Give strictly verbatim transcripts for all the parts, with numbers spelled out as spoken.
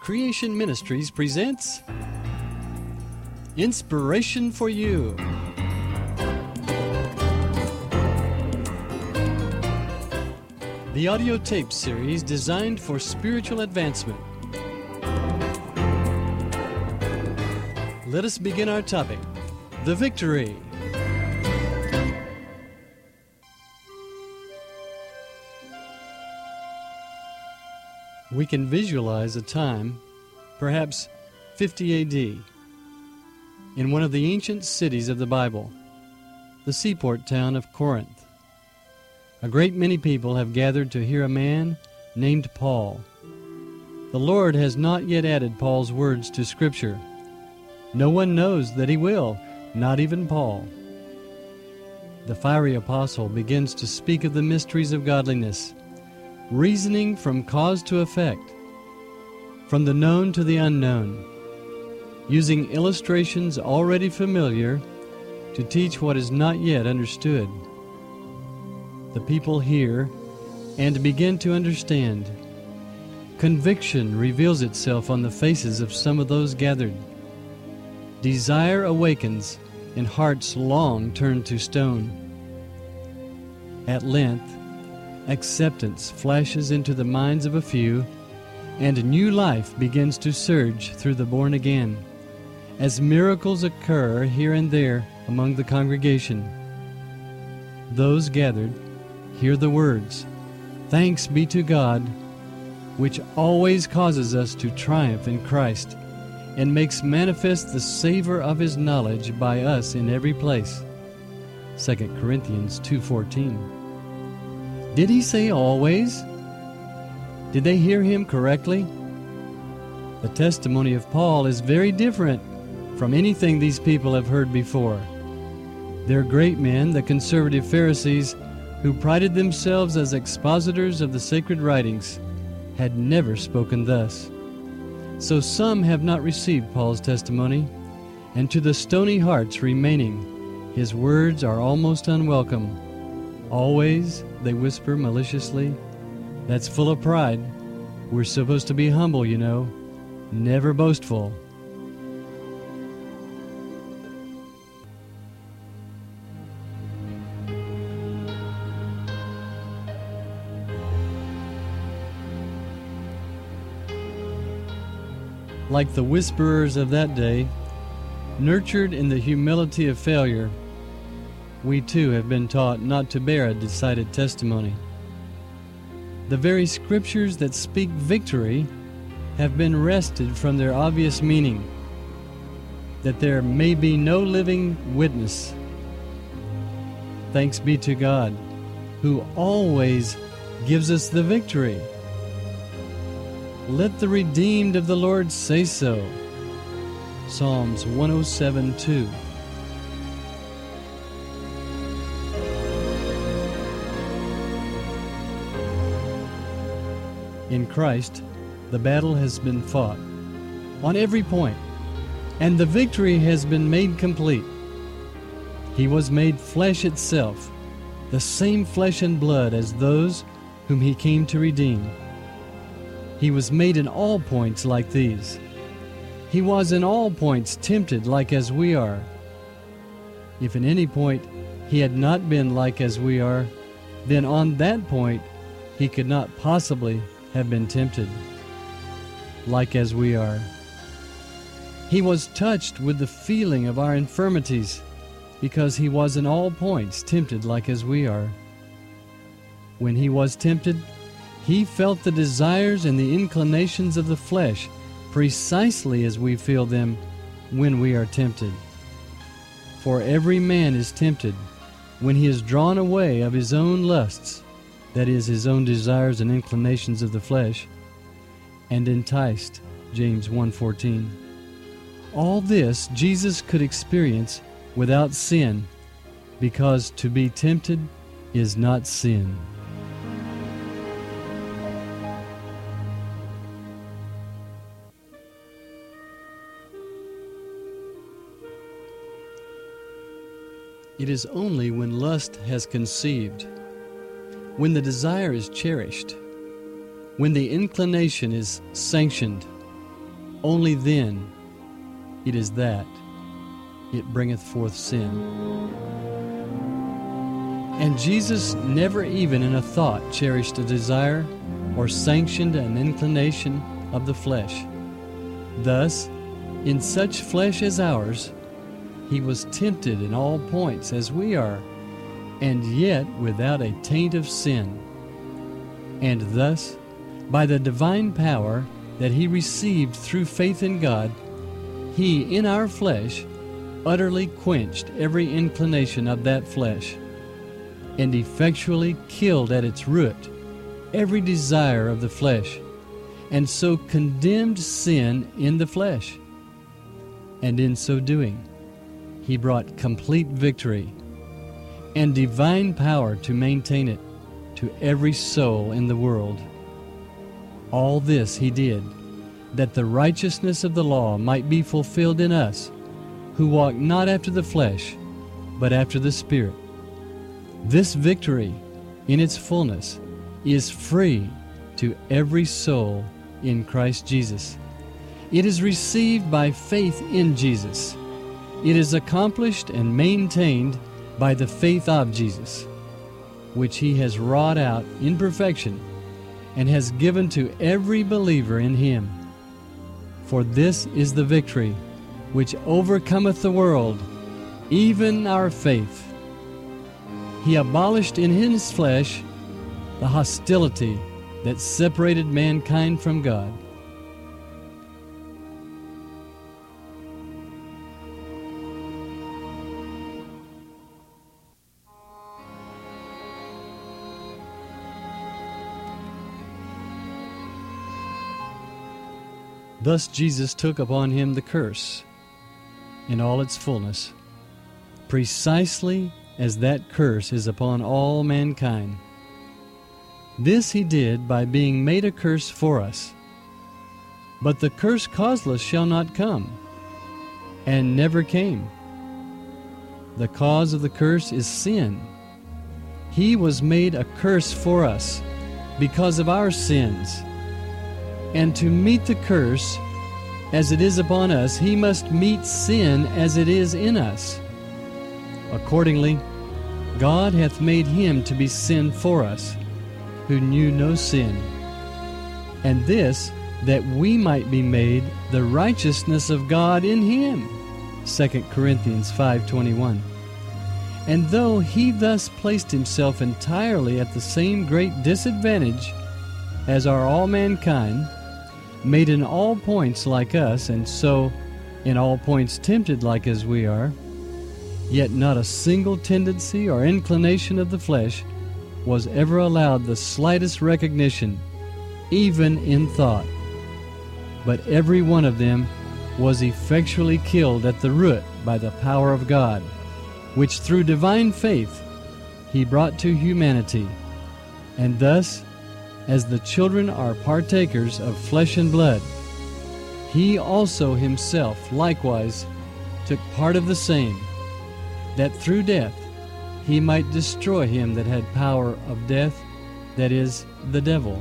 Creation Ministries presents Inspiration for You. The audio tape series designed for spiritual advancement. Let us begin our topic, the victory. We can visualize a time, perhaps fifty A D, in one of the ancient cities of the Bible, the seaport town of Corinth. A great many people have gathered to hear a man named Paul. The Lord has not yet added Paul's words to Scripture. No one knows that he will, not even Paul. The fiery apostle begins to speak of the mysteries of godliness, reasoning from cause to effect, from the known to the unknown, using illustrations already familiar to teach what is not yet understood. The people hear and begin to understand. Conviction reveals itself on the faces of some of those gathered. Desire awakens, and hearts long turn to stone. At length, acceptance flashes into the minds of a few, and new life begins to surge through the born again, as miracles occur here and there among the congregation. Those gathered hear the words, "Thanks be to God," which always causes us to triumph in Christ and makes manifest the savor of His knowledge by us in every place. Second Corinthians two fourteen. Did he say always? Did they hear him correctly? The testimony of Paul is very different from anything these people have heard before. Their great men, the conservative Pharisees, who prided themselves as expositors of the sacred writings, had never spoken thus. So some have not received Paul's testimony, and to the stony hearts remaining, his words are almost unwelcome. Always, they whisper maliciously, "That's full of pride. We're supposed to be humble, you know, never boastful." Like the whisperers of that day, nurtured in the humility of failure, we too have been taught not to bear a decided testimony. The very scriptures that speak victory have been wrested from their obvious meaning, that there may be no living witness. Thanks be to God, who always gives us the victory. Let the redeemed of the Lord say so. Psalms one oh seven two. In Christ, the battle has been fought on every point, and the victory has been made complete. He was made flesh itself, the same flesh and blood as those whom He came to redeem. He was made in all points like these. He was in all points tempted like as we are. If in any point He had not been like as we are, then on that point He could not possibly have been tempted like as we are. He was touched with the feeling of our infirmities, because He was in all points tempted like as we are. When He was tempted, He felt the desires and the inclinations of the flesh precisely as we feel them when we are tempted. For every man is tempted when he is drawn away of his own lusts, that is, his own desires and inclinations of the flesh, and enticed, James one fourteen. All this Jesus could experience without sin, because to be tempted is not sin. It is only when lust has conceived, when the desire is cherished, when the inclination is sanctioned, only then it is that it bringeth forth sin. And Jesus never even in a thought cherished a desire or sanctioned an inclination of the flesh. Thus, in such flesh as ours, he was tempted in all points as we are, and yet without a taint of sin. And thus, by the divine power that he received through faith in God, he, in our flesh, utterly quenched every inclination of that flesh, and effectually killed at its root every desire of the flesh, and so condemned sin in the flesh. And in so doing, he brought complete victory and divine power to maintain it to every soul in the world. All this he did, that the righteousness of the law might be fulfilled in us, who walk not after the flesh, but after the Spirit. This victory, in its fullness, is free to every soul in Christ Jesus. It is received by faith in Jesus. It is accomplished and maintained by the faith of Jesus, which he has wrought out in perfection and has given to every believer in him. For this is the victory which overcometh the world, even our faith. He abolished in his flesh the hostility that separated mankind from God. Thus Jesus took upon him the curse in all its fullness, precisely as that curse is upon all mankind. This he did by being made a curse for us. But the curse causeless shall not come, and never came. The cause of the curse is sin. He was made a curse for us because of our sins. And to meet the curse as it is upon us, he must meet sin as it is in us. Accordingly, God hath made him to be sin for us, who knew no sin, and this, that we might be made the righteousness of God in him. Second Corinthians five twenty-one. And though he thus placed himself entirely at the same great disadvantage as are all mankind, made in all points like us, and so in all points tempted like as we are, yet not a single tendency or inclination of the flesh was ever allowed the slightest recognition, even in thought. But every one of them was effectually killed at the root by the power of God, which through divine faith he brought to humanity. And thus, as the children are partakers of flesh and blood, he also himself likewise took part of the same, that through death he might destroy him that had power of death, that is, the devil,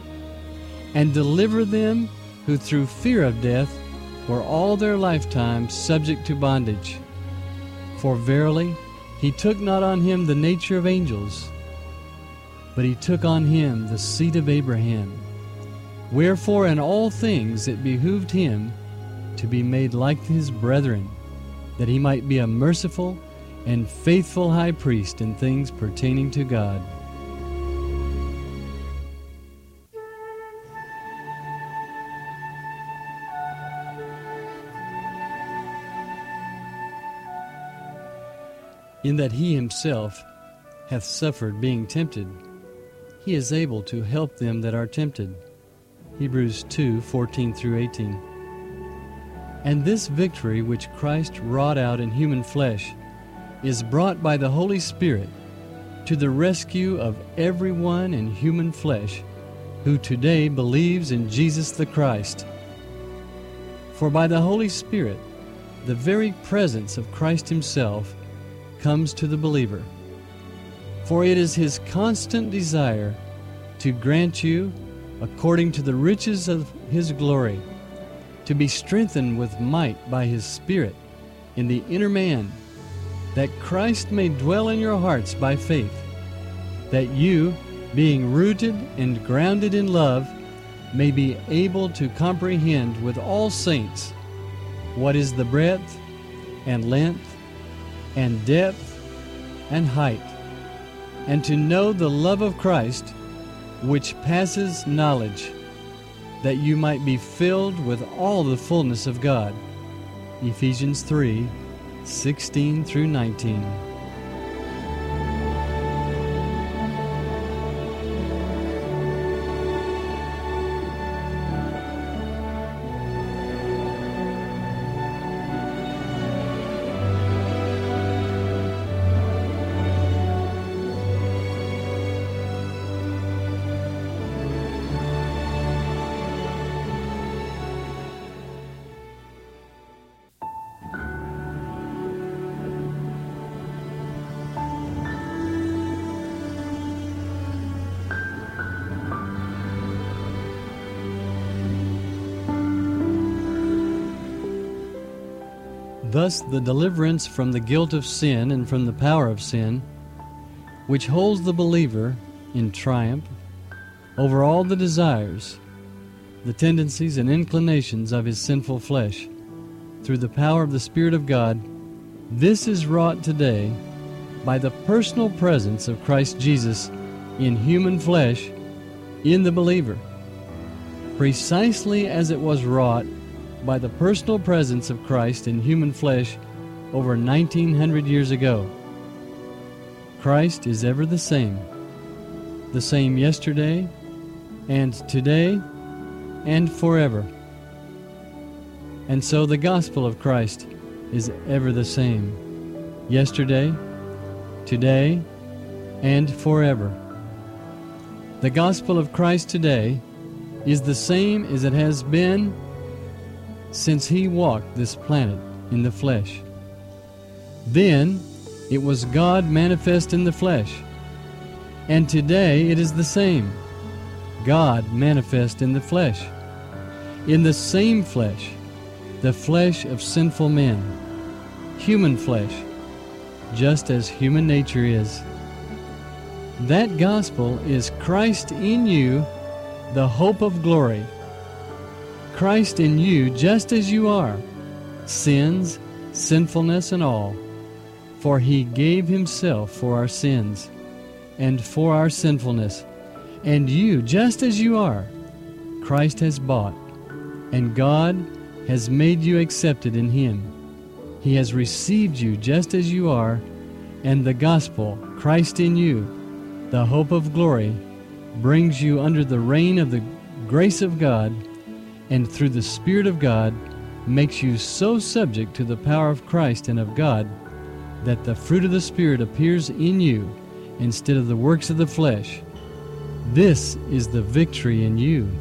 and deliver them who through fear of death were all their lifetime subject to bondage. For verily he took not on him the nature of angels, but he took on him the seed of Abraham. Wherefore in all things it behooved him to be made like his brethren, that he might be a merciful and faithful high priest in things pertaining to God. In that he himself hath suffered being tempted, he is able to help them that are tempted. Hebrews two fourteen through eighteen. And this victory which Christ wrought out in human flesh is brought by the Holy Spirit to the rescue of everyone in human flesh who today believes in Jesus the Christ. For by the Holy Spirit, the very presence of Christ himself comes to the believer. For it is his constant desire to grant you, according to the riches of his glory, to be strengthened with might by His Spirit in the inner man, that Christ may dwell in your hearts by faith, that you, being rooted and grounded in love, may be able to comprehend with all saints what is the breadth and length and depth and height, and to know the love of Christ, which passes knowledge, that you might be filled with all the fullness of God. Ephesians three, sixteen through nineteen. Thus the deliverance from the guilt of sin and from the power of sin, which holds the believer in triumph over all the desires, the tendencies and inclinations of his sinful flesh, through the power of the Spirit of God, this is wrought today by the personal presence of Christ Jesus in human flesh in the believer, precisely as it was wrought by the personal presence of Christ in human flesh over nineteen hundred years ago. Christ is ever the same, the same yesterday and today and forever. And so the gospel of Christ is ever the same, yesterday, today, and forever. The gospel of Christ today is the same as it has been since He walked this planet in the flesh. Then it was God manifest in the flesh, and today it is the same, God manifest in the flesh, in the same flesh, the flesh of sinful men, human flesh, just as human nature is. That gospel is Christ in you, the hope of glory. Christ in you just as you are, sins, sinfulness, and all. For He gave Himself for our sins and for our sinfulness. And you, just as you are, Christ has bought, and God has made you accepted in Him. He has received you just as you are, and the gospel, Christ in you, the hope of glory, brings you under the reign of the grace of God, and through the Spirit of God makes you so subject to the power of Christ and of God that the fruit of the Spirit appears in you instead of the works of the flesh. This is the victory in you.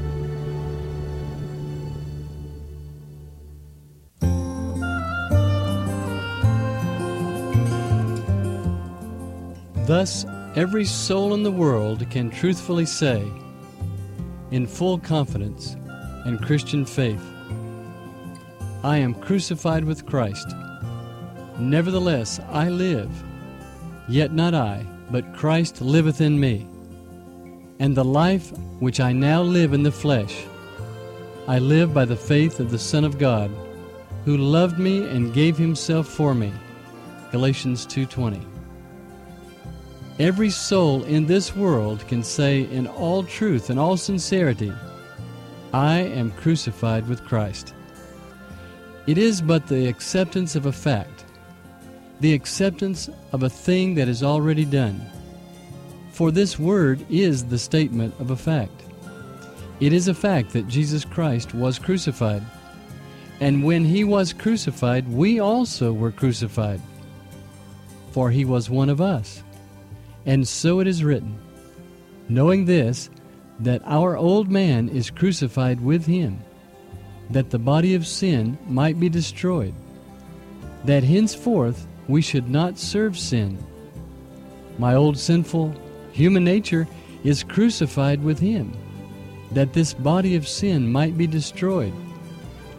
Thus, every soul in the world can truthfully say, in full confidence and Christian faith, I am crucified with Christ. Nevertheless, I live, yet not I, but Christ liveth in me. And the life which I now live in the flesh, I live by the faith of the Son of God, who loved me and gave Himself for me. Galatians two twenty. Every soul in this world can say in all truth and all sincerity, I am crucified with Christ. It is but the acceptance of a fact, the acceptance of a thing that is already done. For this word is the statement of a fact. It is a fact that Jesus Christ was crucified. And when He was crucified, we also were crucified. For He was one of us. And so it is written, knowing this, that our old man is crucified with Him, that the body of sin might be destroyed, that henceforth we should not serve sin. My old sinful human nature is crucified with Him, that this body of sin might be destroyed,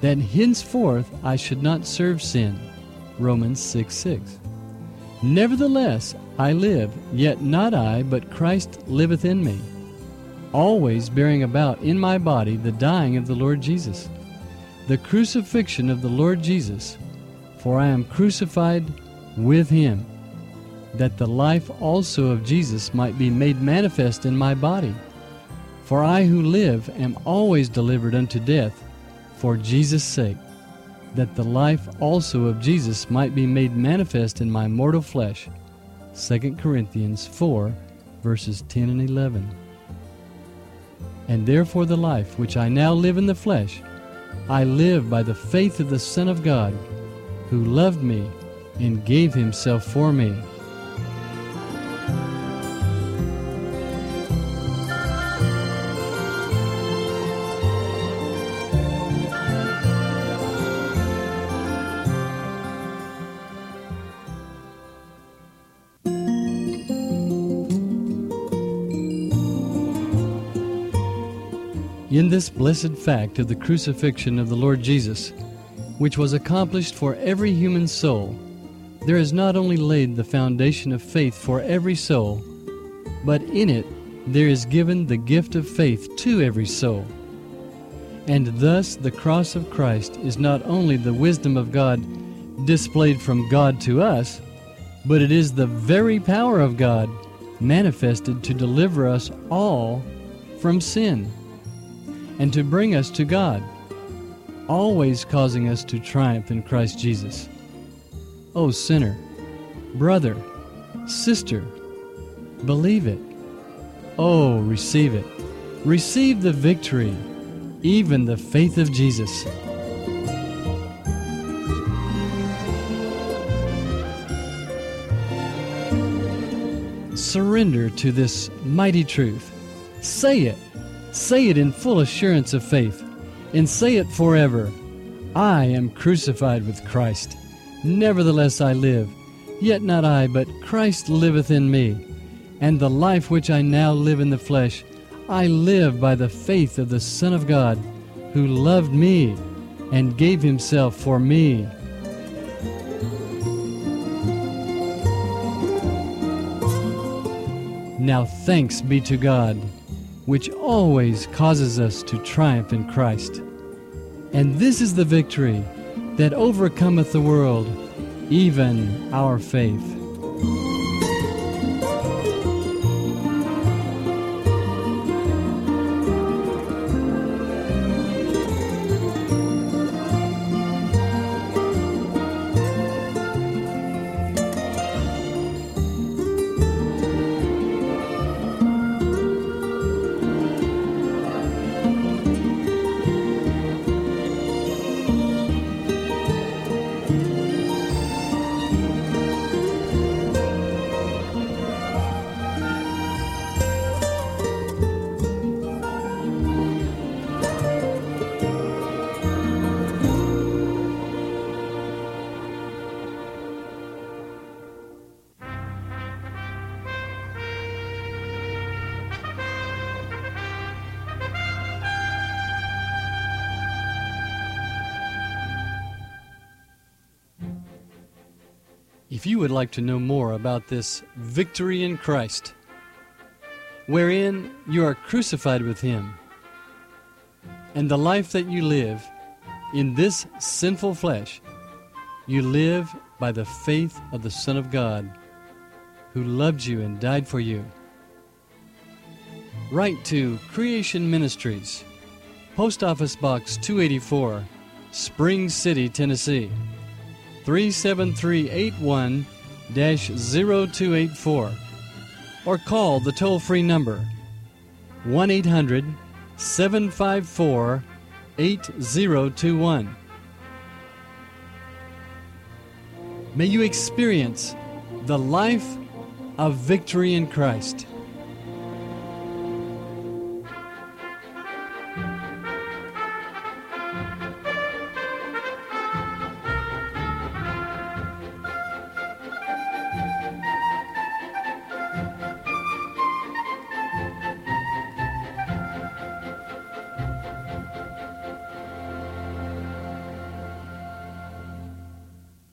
that henceforth I should not serve sin. Romans six six. Nevertheless I live, yet not I, but Christ liveth in me, always bearing about in my body the dying of the Lord Jesus, the crucifixion of the Lord Jesus, for I am crucified with him, that the life also of Jesus might be made manifest in my body. For I who live am always delivered unto death for Jesus' sake, that the life also of Jesus might be made manifest in my mortal flesh. Second Corinthians four, verses ten and eleven. And therefore the life which I now live in the flesh, I live by the faith of the Son of God, who loved me and gave himself for me. In this blessed fact of the crucifixion of the Lord Jesus, which was accomplished for every human soul, there is not only laid the foundation of faith for every soul, but in it there is given the gift of faith to every soul. And thus the cross of Christ is not only the wisdom of God displayed from God to us, but it is the very power of God manifested to deliver us all from sin and to bring us to God, always causing us to triumph in Christ Jesus. O sinner, brother, sister, believe it. Oh, receive it. Receive the victory, even the faith of Jesus. Surrender to this mighty truth. Say it. Say it in full assurance of faith, and say it forever. I am crucified with Christ. Nevertheless I live, yet not I, but Christ liveth in me. And the life which I now live in the flesh, I live by the faith of the Son of God, who loved me and gave himself for me. Now thanks be to God, which always causes us to triumph in Christ. And this is the victory that overcometh the world, even our faith. If you would like to know more about this victory in Christ, wherein you are crucified with him, and the life that you live in this sinful flesh, you live by the faith of the Son of God, who loved you and died for you. Write to Creation Ministries, Post Office Box two eighty-four, Spring City, Tennessee, three seven three eight one dash zero two eight four, or call the toll-free number one eight hundred seven five four eight zero two one. May you experience the life of victory in Christ.